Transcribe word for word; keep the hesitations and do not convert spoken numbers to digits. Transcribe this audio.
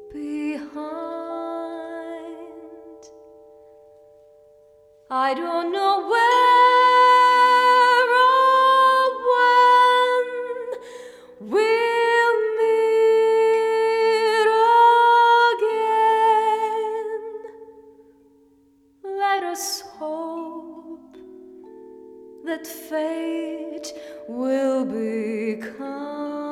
behind. I don't know where or when we'll meet again. Let us hope that fate will be kind.